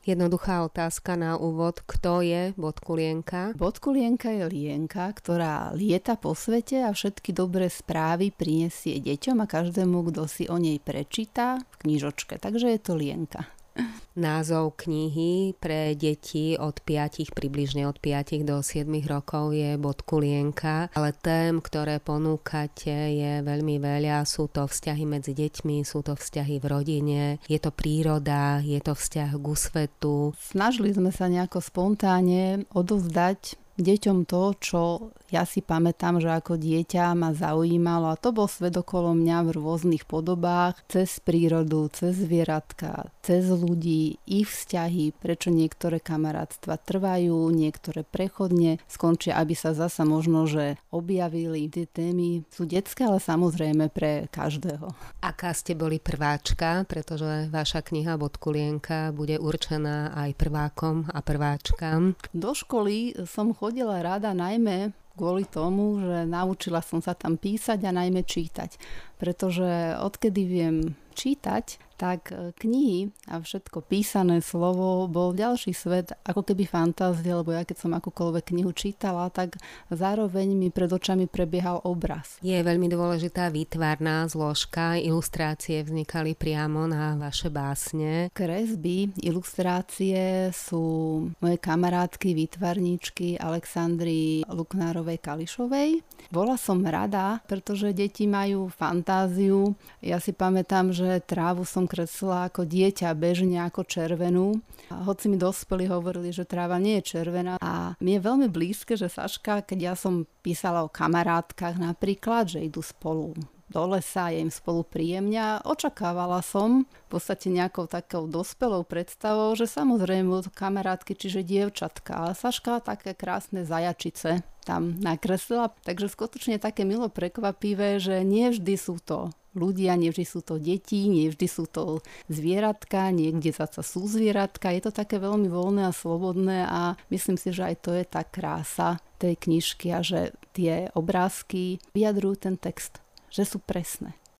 Jednoduchá otázka na úvod. Kto je Bodkulienka? Bodkulienka je lienka, ktorá lieta po svete a všetky dobré správy prinesie deťom a každému, kto si o nej prečíta v knižočke. Takže je to lienka. Názov knihy pre deti približne od 5 do 7 rokov je Bodkulienka, ale tém, ktoré ponúkate, je veľmi veľa. Sú to vzťahy medzi deťmi, sú to vzťahy v rodine, je to príroda, je to vzťah ku svetu. Snažili sme sa nejako spontánne odovzdať deťom to, čo ja si pamätám, že ako dieťa ma zaujímalo, a to bol svet okolo mňa v rôznych podobách, cez prírodu, cez zvieratka, cez ľudí, ich vzťahy, prečo niektoré kamarátstva trvajú, niektoré prechodne skončia, aby sa zasa možno, že objavili. Tie témy sú detské, ale samozrejme pre každého. Aká ste boli prváčka, pretože vaša kniha Bodkulienka bude určená aj prvákom a prváčkam. Do školy som chodila rada najmä kvôli tomu, že naučila som sa tam písať a najmä čítať. Pretože odkedy viem čítať, tak knihy a všetko písané slovo bol ďalší svet, ako keby fantázia, lebo ja keď som akúkoľvek knihu čítala, tak zároveň mi pred očami prebiehal obraz. Je veľmi dôležitá výtvarná zložka, ilustrácie vznikali priamo na vaše básne. Kresby, ilustrácie sú moje kamarátky, výtvarníčky Alexandry Luknárovej Kališovej. Bola som rada, pretože deti majú fantáziu. Ja si pamätám, že trávu som kreslila ako dieťa bežne ako červenú. A hoci mi dospelí hovorili, že tráva nie je červená. A mi je veľmi blízke, že Saška, keď ja som písala o kamarátkach napríklad, že idú spolu do lesa, je im spolu príjemne a očakávala som v podstate nejakou takou dospelou predstavou, že samozrejme budú kamarátky, čiže dievčatka. A Saška také krásne zajačice tam nakreslila. Takže skutočne také milo prekvapivé, že nie vždy sú to ľudia, nie vždy sú to deti, nie vždy sú to zvieratka, niekde zasa sú zvieratka. Je to také veľmi voľné a slobodné a myslím si, že aj to je tá krása tej knižky a že tie obrázky vyjadrujú ten text, že sú presné.